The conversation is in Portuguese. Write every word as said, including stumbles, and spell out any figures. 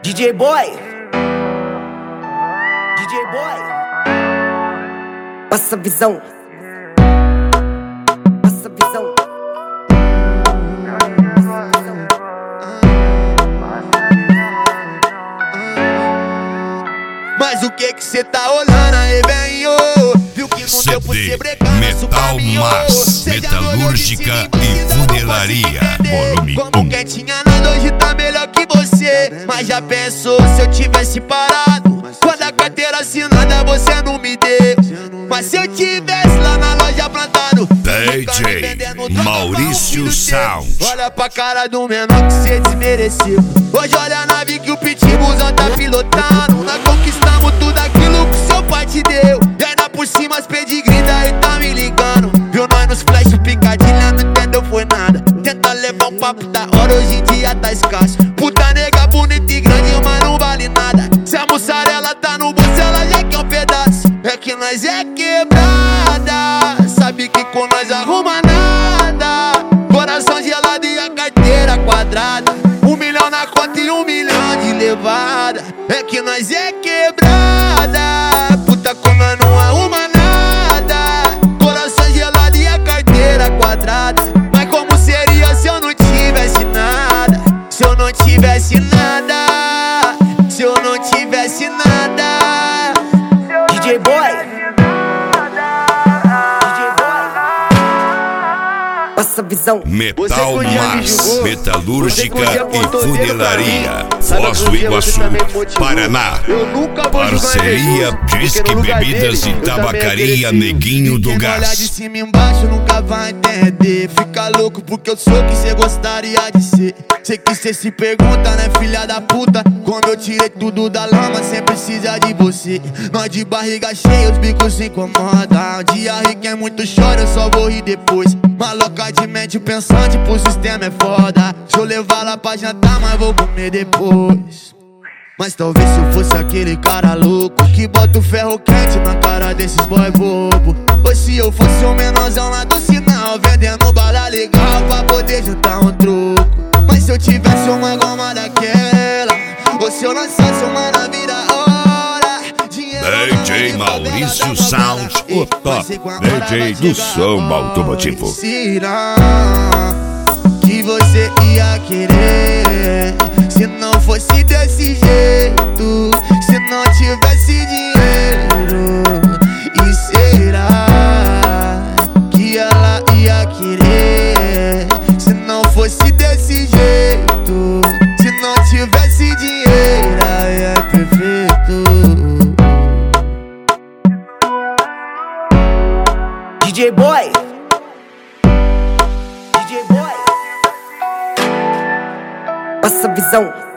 D J Boy, D J Boy, passa a visão, passa a visão. Mas o que que cê tá olhando aí, velho? Viu que não deu pra você brecar nosso caminho? Metalmas, metalúrgica e funilaria, volume Como um. quem tinha nada hoje tá melhor que você. Mas já pensou se eu tivesse parado? Quando a carteira assinada você não me deu. Mas se eu tivesse lá na loja plantado, D J Maurício Sound. olha pra cara do menor que cê desmereceu. Hoje olha a nave que o pitbullzão tá pilotando. Nós conquistamos tudo aquilo que seu pai te deu. E ainda por cima as pedigree daí tá me ligando. Viu nós nos flash picadilha, não entendeu foi nada. Tenta levar um papo da hora, hoje em dia tá escasso. Puta nega bonita e grande, mas não vale nada. Se a mussarela tá no bolso, ela já quer um pedaço. É que nós é quebrada, sabe que com nós arruma nada. Coração gelado e a carteira quadrada. Um milhão na conta e um milhão de levada. É que nós é quebrada, puta com nós não arruma nada. Coração gelado e a carteira quadrada. Mas como seria se eu não tivesse nada? Se eu não tivesse nada, se eu não tivesse nada. D J Boy, D J Boy, passa a visão. Metalmas, metalúrgica e funilaria, Foz do Iguaçu, Paraná. Parceria Disque Bebidas e Tabacaria Neguinho do Quem olhar de Gás. cima e embaixo nunca vai entender. Fica louco porque eu sou quem cê gostaria de ser. Sei que cê se pergunta, né, filha da puta? Quando eu tirei tudo da lama, cê precisa de você. Nós de barriga cheia, os bicos se incomodam. Um dia rico é muito chora, eu só vou rir depois. Maloca de mente pensante, pro sistema é foda. Se eu levar lá pra jantar, mas vou comer depois. Mas talvez se eu fosse aquele cara louco que bota o ferro quente na cara desses boy bobo. Ou se eu fosse o menorzão lá do sinal, vendendo bala legal pra poder juntar um troco. Mas se eu tivesse uma goma daquela, ou se eu lançasse uma na vida hora, D J Maurício Sound, o top D J do som automotivo. Será que você ia querer se não fosse desse jeito? Se não tivesse dinheiro? E será que ela ia querer se não fosse desse jeito? Se não tivesse dinheiro, aí é perfeito. D J Boy, D J Boy, passa a visão.